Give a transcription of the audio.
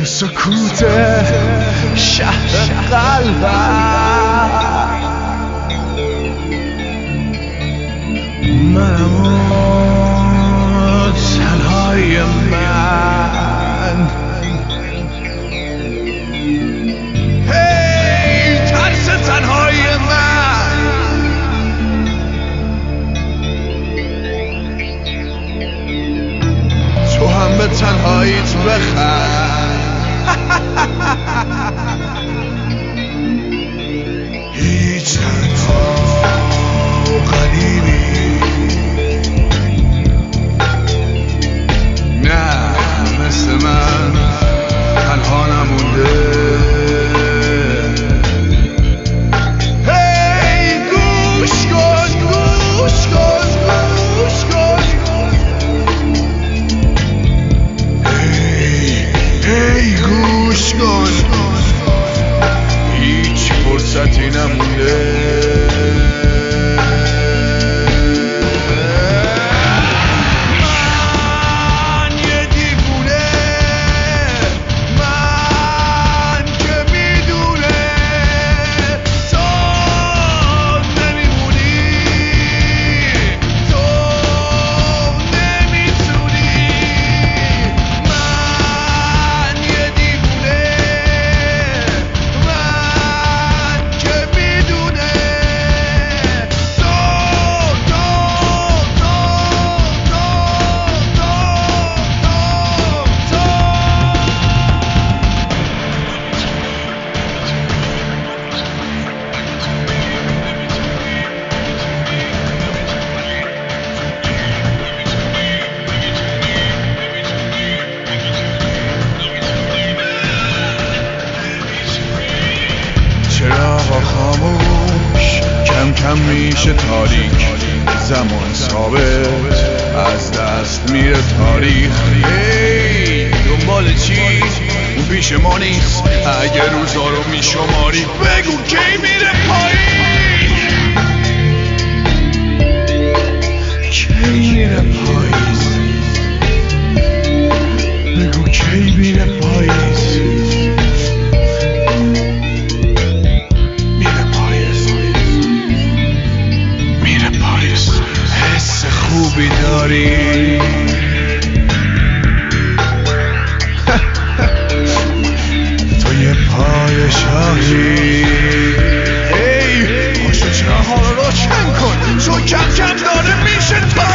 تو سکوت شهر قلبم منم و تنهای من هی ترس تنهای من تو هم به تنهاییت بخند هیچ تنها و غریبی نه مثل من تنها نمونده هی گوش کن گوش کن گوش کن هی گوش کن هیچ فرصتی نمونده خاموش کم کم میشه تاریک زمان ثابت از دست میره تاریخ ای دنبال چی؟ اون پیش ما نیست اگه روزا رو میشماری بگو کی میره پایین کی میره پاییز بگو کی میره پاییز خوبی داری تو یه پادشاهی ای پاشو چراغ‌ها رو روشن کن چون کم کم داره میشه تا